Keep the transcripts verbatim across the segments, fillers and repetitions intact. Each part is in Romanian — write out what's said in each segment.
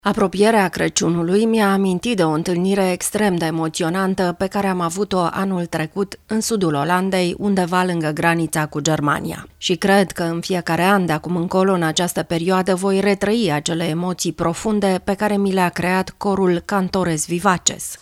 Apropierea Crăciunului mi-a amintit de o întâlnire extrem de emoționantă pe care am avut-o anul trecut în sudul Olandei, undeva lângă granița cu Germania. Și cred că în fiecare an de acum încolo, în această perioadă, voi retrăi acele emoții profunde pe care mi le-a creat corul Cantores Vivaces.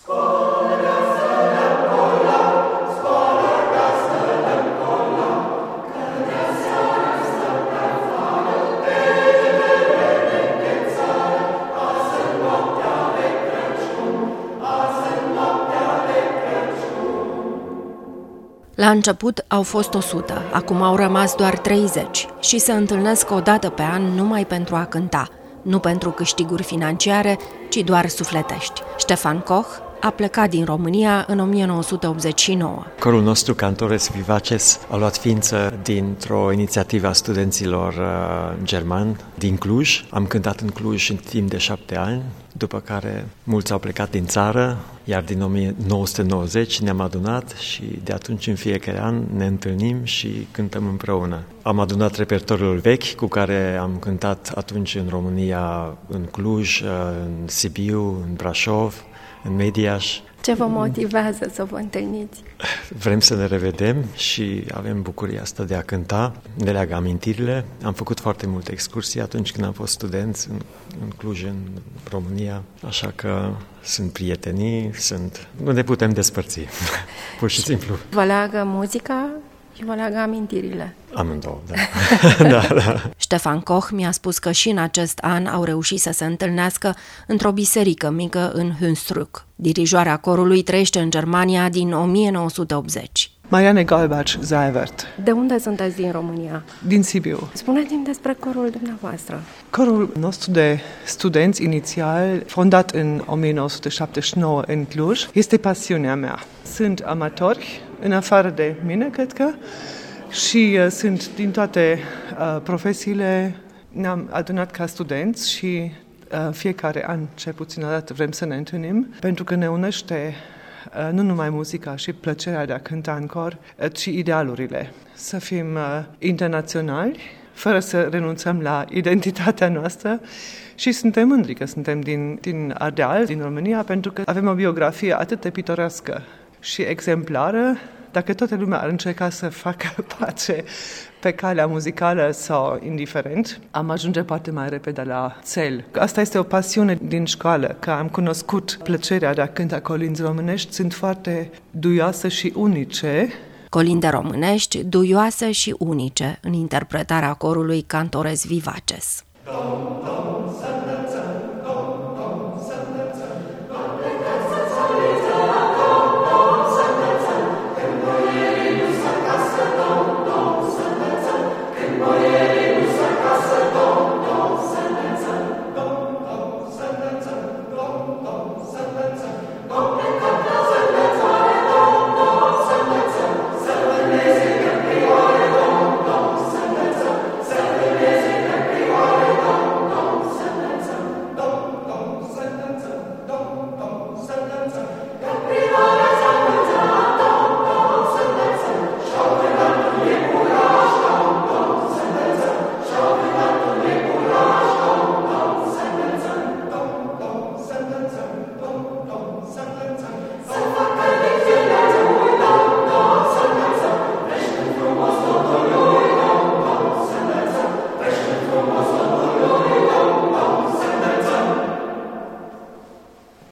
La început au fost o sută, acum au rămas doar treizeci și se întâlnesc o dată pe an numai pentru a cânta, nu pentru câștiguri financiare, ci doar sufletești. Stefan Koch a plecat din România în o mie nouă sute optzeci și nouă. Corul nostru Cantores Vivaces a luat ființă dintr-o inițiativă a studenților uh, germani din Cluj. Am cântat în Cluj în timp de șapte ani, după care mulți au plecat din țară, iar din o mie nouă sute nouăzeci ne-am adunat și de atunci în fiecare an ne întâlnim și cântăm împreună. Am adunat repertoriul vechi cu care am cântat atunci în România, în Cluj, în Sibiu, în Brașov, în Mediaș. Ce vă motivează să vă întâlniți? Vrem să ne revedem și avem bucuria asta de a cânta, ne leagă amintirile. Am făcut foarte multe excursii atunci când am fost studenți în, în Cluj, în România, așa că sunt prietenii, sunt... nu ne putem despărți, pur și simplu. Vă leagă muzica și vă leagă amintirile? Amândouă, da. da, da. Stefan Koch mi-a spus că și în acest an au reușit să se întâlnească într-o biserică mică în Hunsrück. Dirijoarea corului trăiește în Germania din o mie nouă sute optzeci. Marianne Galbaci-Seibert. De unde sunteți din România? Din Sibiu. Spuneți-mi despre corul dumneavoastră. Corul nostru de studenți inițial, fondat în o mie nouă sute șaptezeci și nouă în Cluj, este pasiunea mea. Sunt amatori, în afară de mine, cred că, și uh, sunt din toate uh, profesiile. Ne-am adunat ca studenți și uh, fiecare an, cel puțin o dată, vrem să ne întâlnim, pentru că ne unește uh, nu numai muzica și plăcerea de a cânta în cor, uh, ci idealurile. Să fim uh, internaționali, fără să renunțăm la identitatea noastră, și suntem mândri că suntem din, din Ardeal, din România, pentru că avem o biografie atât de pitorescă și exemplară. Dacă toată lumea ar încerca să facă pace pe calea muzicală sau indiferent, am ajunge poate mai repede la cel. Asta este o pasiune din școală, că am cunoscut plăcerea de a cânta colinzi românești, sunt foarte duioase și unice. Colinde românești, duioase și unice, în interpretarea corului Cantores Vivaces.